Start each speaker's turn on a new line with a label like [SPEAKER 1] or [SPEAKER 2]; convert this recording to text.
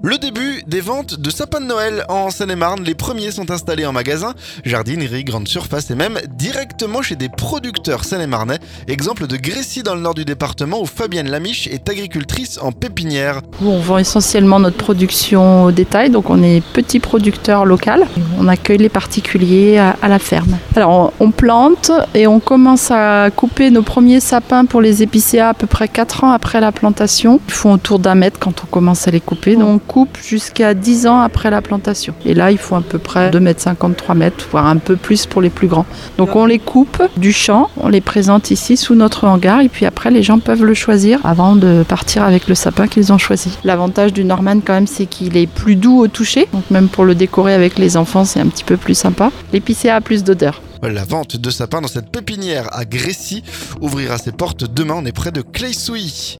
[SPEAKER 1] Le début des ventes de sapins de Noël en Seine-et-Marne. Les premiers sont installés en magasin, jardinerie, grande surface et même directement chez des producteurs seine-et-marnais. Exemple de Grécy dans le nord du département où Fabienne Lamiche est agricultrice en pépinière.
[SPEAKER 2] On vend essentiellement notre production au détail, donc on est petit producteur local. On accueille les particuliers à la ferme. Alors on plante et on commence à couper nos premiers sapins pour les épicéas à peu près 4 ans après la plantation. Ils font autour d'1 mètre quand on commence à les couper. Donc on coupe jusqu'à 10 ans après la plantation. Et là, il faut à peu près 2,50 m, 3 mètres, voire un peu plus pour les plus grands. Donc on les coupe du champ, on les présente ici sous notre hangar et puis après les gens peuvent le choisir avant de partir avec le sapin qu'ils ont choisi. L'avantage du Norman quand même, c'est qu'il est plus doux au toucher. Donc même pour le décorer avec les enfants, c'est un petit peu plus sympa. L'épicéa a plus d'odeur.
[SPEAKER 1] La vente de sapins dans cette pépinière à Grécy ouvrira ses portes demain. On est près de Claye-Souilly.